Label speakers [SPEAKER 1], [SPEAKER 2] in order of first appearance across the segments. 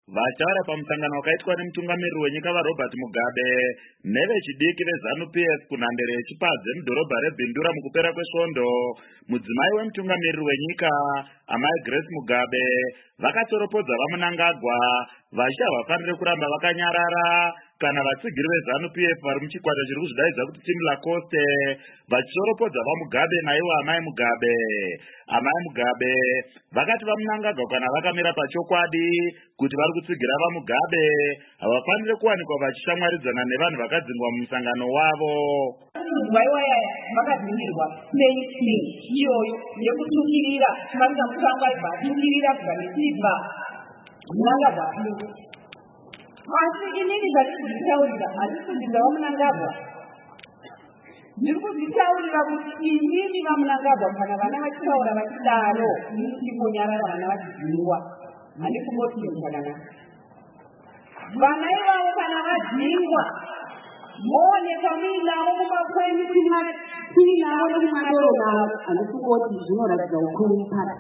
[SPEAKER 1] Vachaura pamusangano wakaitwa nemutungamiriri wenyika vaRobert Mugabe nevechidiki veZANU-PF kunhandare yeChipadze mudhorobha reBhindura mukupera kwesvondo, mudzimai wemutungamiriri wenyika amai Grace Mugabe vakatoropodza vaMnangagwa vachiti havafaniri kuramba vakanyarara kana vatsigiri veZANU-PF vari muchikwata chiri kuzvidaidza kuti Team Lacoste vachitoropodza vaMugabe naivo amai Mugabe. Amai Mugabe vakati vaMnangagwa kana vakamira pachokwadi kuti vari kutsigira vaMugabe havafaniri kuwanikwa vachishamwaridzana nevanhu vakadzingwa mumusangano wavo.
[SPEAKER 2] Vaiwaya vakadzingirwa mainstream iyoyo yekutukirira vanga mutangwa vatukirira kubva nesiva Mnangagwa. Asi inini zvatizvitaurira handisi kudzinga vaMnangagwa, ndiri kuzvitaurira kuti inini vaMnangagwa kana vana vachitaura vachidaro ndikonyarara vana vachidzingiwa handisi kungoti zvakanaka. Vana ivavo kana vadzingwa moonekwa muinavo mumakwenyu tiinavo nemumadoro navo handisi kungoti zvinoratidza ukurupara.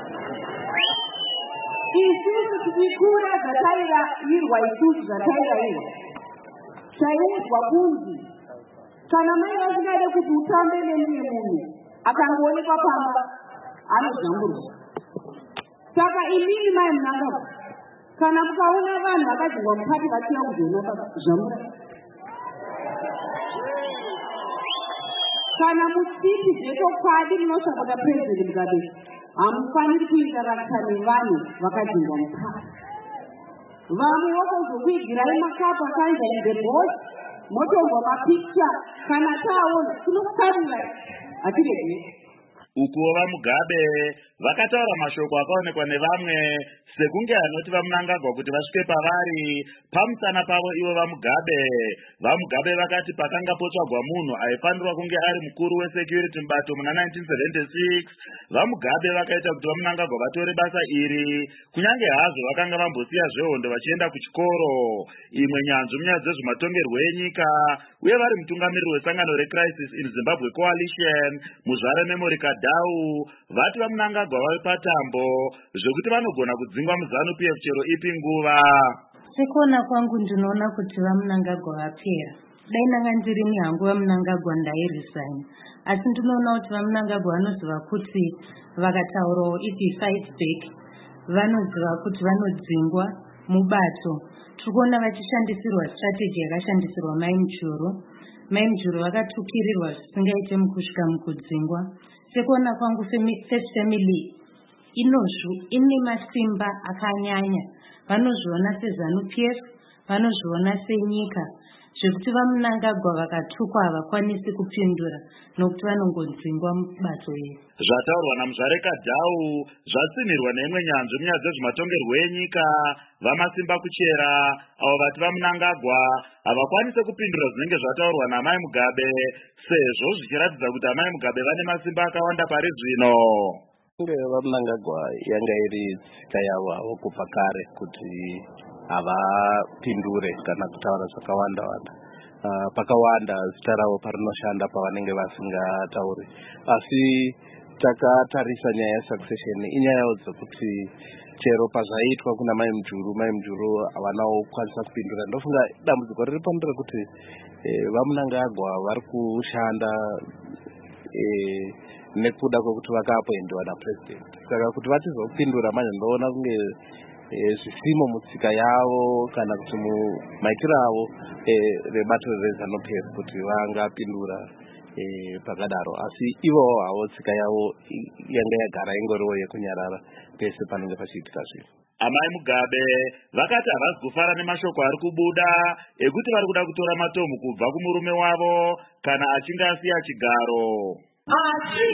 [SPEAKER 2] Isusu tichikura zvatairayirwa isusu zvatairayirwa taiudzwa kunzi kana mai vasingade kuti utambe nemumwe munhu akangoonekwa pamba anozvamburwa. Saka imini mai Mnangagwa kana mukaona vanhu vakadzingwa mupati vachiya kuzoona zvamura, kana mutsiti zvechokwadi munosapota President Mugabe hamufaniri kuita rakita nevanhu vakadzingwa mupati. Vamwe votozokuigirai makapa kanja in the boss motombwa mapicha kana taona tinokutarira hatirege.
[SPEAKER 1] Ukuwo vaMugabe vakataura mashoko akaonekwa nevamwe sekunge anoti vaMnangagwa kuti vasvike pavari pamusana pavo ivo vaMugabe. VaMugabe vakati pakanga potsvagwa munhu aifanirwa kunge ari mukuru wesecurity mubato muna 1976, vaMugabe vakaita kuti vaMnangagwa vatore basa iri kunyange hazvo vakanga vambosiya zvehondo vachienda kuchikoro. Imwe nyanzvi munyaya dzezvematongerwo enyika uye vari mutungamiriri wesangano reCrisis in Zimbabwe Coalition Muzvare Memory Kadau vati vaMnangagwa vave patambo zvekuti vanogona kudzingwa muZANU-PF chero ipi nguva.
[SPEAKER 3] Sekuona kwangu ndinoona kuti vaMnangagwa vapera. Dai ndanga ndirini hangu vaMnangagwa ndairesign. Asi ndinoona kuti vaMnangagwa vanoziva kuti vakataurawo if he fights back vanoziva kuti vanodzingwa mubato. Tirikuona vachishandisirwa strategy yakashandisirwa Mai Mujuru. Mai Mujuru vakatukirirwa zvisingaite mukusvika mukudzingwa. Sekuona kwangu First Family ine masimba akanyanya. Vanozviona seZANU-PF, vanozviona senyika zvekuti vaMnangagwa vakatukwa havakwanisi kupindura nokuti vanongodzingwa mubato iri.
[SPEAKER 1] Zvataurwa naMuzvare Kadau zvatsinirwa neimwe nyanzvi munyaya dzezvematongerwo enyika vamasimba kuchera avo vati vaMnangagwa havakwanise kupindura zvinenge zvataurwa naMai Mugabe sezvo zvichiratidza kuti amai Mugabe vane masimba akawanda pari zvino.
[SPEAKER 4] vaMnangagwa yanga iri tsika yavo havo kubva kare kuti havapindure kana kutaura zvakawanda-wanda. Pakawanda zita ravo parinoshanda pavanenge vasingatauri. Asi takatarisa nyaya yesuccession inyayawo dzekuti chero pazvaitwa kuna Mai Mujuru havanawo kwanisa kupindura. Ndofunga dambudziko riripo nderekuti vaMnangagwa vari kushanda nekuda kwekuti vakaappointiwa napresident. Saka kuti vatizopindura manje ndoona kunge zvisimo mutsika yavo kana kuti mumaitiro avo rebato reZANU-PF kuti vangapindura pakadaro. Asi ivowo havo tsika yavo yanga yagara ingoriwo yekunyarara pese panenge pachiitika zvinhu.
[SPEAKER 1] Amai Mugabe vakati havasi kufara nemashoko ari kubuda ekuti vari kuda kutora matombo kubva kumurume wavo kana achinge asiya chigaro.
[SPEAKER 2] Asi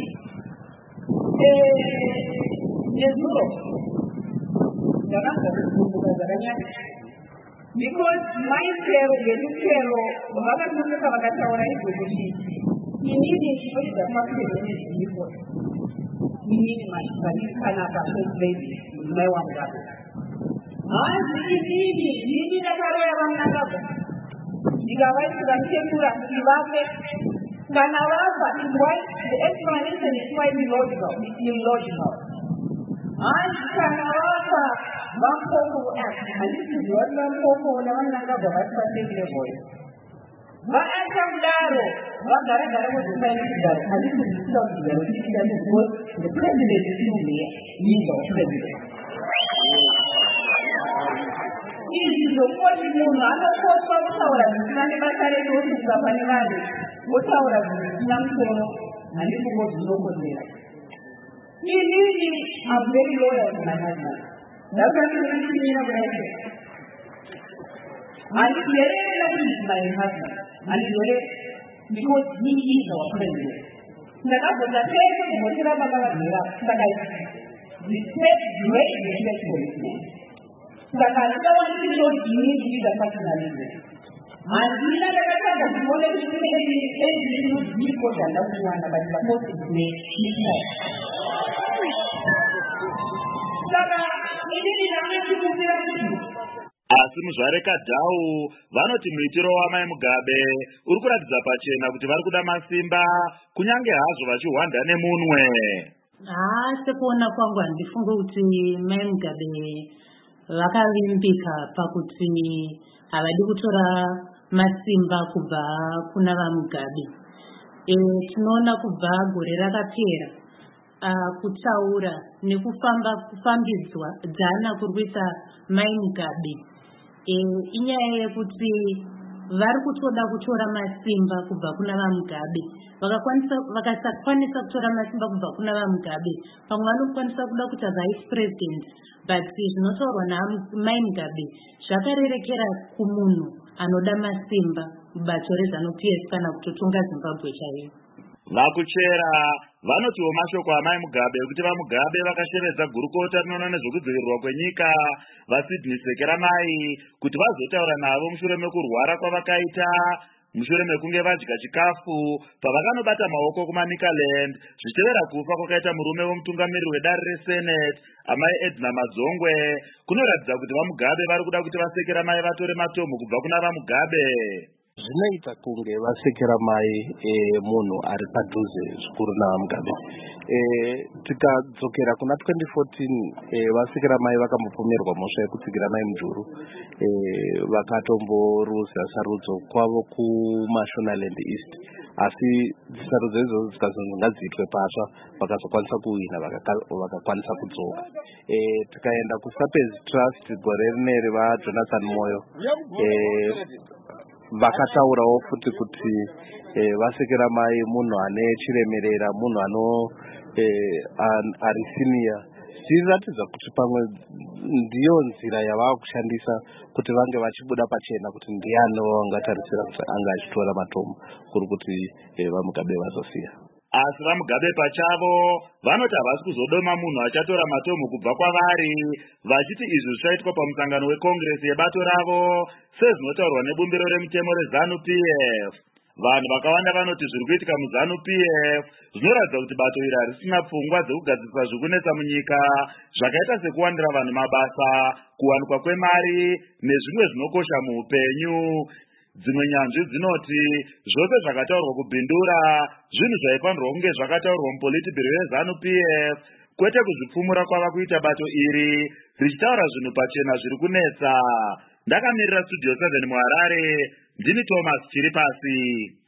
[SPEAKER 2] nezuro dzakazokumbura dzakanyanya because maitero ngemitero vakatonoka vakataura izvo kuti inini chinoita mafero nezvipo inini mashikanikanaka president mai waMugabe hanzi inini ndini ndakaroya vaMnangagwa ndikavaisira mutekura kuti vape kana vafa. The explanation is quite illogical. Hanzi kana vapa vampopo handisi zviwati vampopo navanangagwa vasipasekile moyo vaacha kudaro vagara muzisaini kugaro handisi zvisina kugaro chichida because the president is still there he's our president izvi zvokoti munhu anokoswa kutaura zvisina nebasa redu osvika pane vanhu otaura zvinhu zvisina musoro handisi ngo zvinokonzera inini I'm very loyal to my husband that's why ndinochinyira kudai handizerera kuti he's my husband handizerera because he is our president ndakabvunza pese kumhotera baba vagera saka respect great respect for this man saka handikawanisirodini kuita personalism handina ndakatanga kuone kuti kune ezvinodiko zvandakuwana but suppose it's me saka inini ndakachikumbira kuti
[SPEAKER 1] asi muzvarekadhau vanoti muitiro wamai Mugabe uri kuratidza pachena kuti vari kuda masimba kunyange hazvo vachihwanda nemunwe.
[SPEAKER 3] Sekuona kwangu handifunge kuti mai Mugabe vakavimbika pakuti havadi kutora masimba kubva kuna vaMugabe. Tinoona kubva gore rakapera kutaura nekufambidzwa dzana kurwisa mai Mugabe inyaya yekuti vari kutoda kutora masimba kubva kuna vaMugabe vakasakwanisa kutora masimba kubva kuna vaMugabe pamwe vanokwanisa kuda kuita vice president but zvinotaurwa namai Mugabe zvakarerekera kumunhu anoda masimba mubato reZANU-PF kana kutotonga Zimbabwe chaiyo.
[SPEAKER 1] Vakuchera vanotiwo mashoko amai Mugabe kuti vaMugabe vakashevedza gurukota rinoona nezvekudzivirirwa kwenyika vaSydney Sekeramai kuti vazotaura navo mushure mekurwara kwavakaita mushure mekunge vadya chikafu pavakanobata maoko kumaNicaland zvichitevera kufa kwakaita murume womutungamiriri wedare reSenate amai Edna Madzongwe. Kunoratidza kuti vaMugabe vari kuda kuti vaSekeramai vatore matombo kubva kuna vaMugabe.
[SPEAKER 4] Zvinoita kunge vaSekeramai munhu ari padhuze zvikuru navaMugabe. Tikadzokera kuna 2014 vaSekeramai vakambopomerwa mhosva yekutsigira mai Mujuru vakatomboruza sarudzo kwavo kuMashonaland East asi sarudzo idzodzo dzikazonzi ngadziitwe patsva vakazokwanisa kuwina vakakwanisa kudzoka. Tikaenda kuSapez Trust gore rineri vaJonathan Moyo vakataurawo futi kuti vaSekeramai munhu ane chiremerera munhu ari senior zvichiratidza kuti pamwe ndiyo nzira yavakushandisa kuti vange vachibuda pachena kuti ndiani wavangatarisira kuti anga achitora matombo kuri kuti vaMugabe vazosiya.
[SPEAKER 1] Asi vaMugabe pachavo vanoti havasi kuzodoma munhu achatora matombo kubva kwavari vachiti izvi zvichaitwa pamusangano wekongresi yebato ravo sezvinotaurwa nebumbiro remutemo reZANU-PF. Vanhu vakawanda vanoti zviri kuitika muZANU-PF zvinoratidza kuti bato iri harisina pfungwa dzekugadzirisa zvikunetsa munyika zvakaita sekuwanira vanhu mabasa, kuwanikwa kwemari nezvimwe zvinokosha muupenyu. Dzimwe nyanzvi dzinoti zvose zvakataurwa kubhindura zvinhu zvaifanirwa kunge zvakataurwa mupolitibhiro yeZANU-PF kwete kuzvipfumura kwava kuita bato iri richitaura zvinhu pachena zviri kunetsa. Ndakamirira Studio 7 muHarare, ndini Thomas Chiripasi.